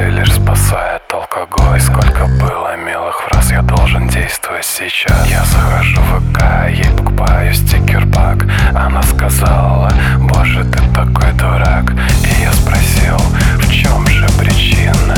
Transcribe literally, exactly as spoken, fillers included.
мысли лишь спасает алкоголь. Сколько было милых фраз, я должен действовать сейчас. Я захожу в ВК, ей покупаю стикер-пак. Она сказала: боже, ты такой дурак. И я спросил: в чем же причина?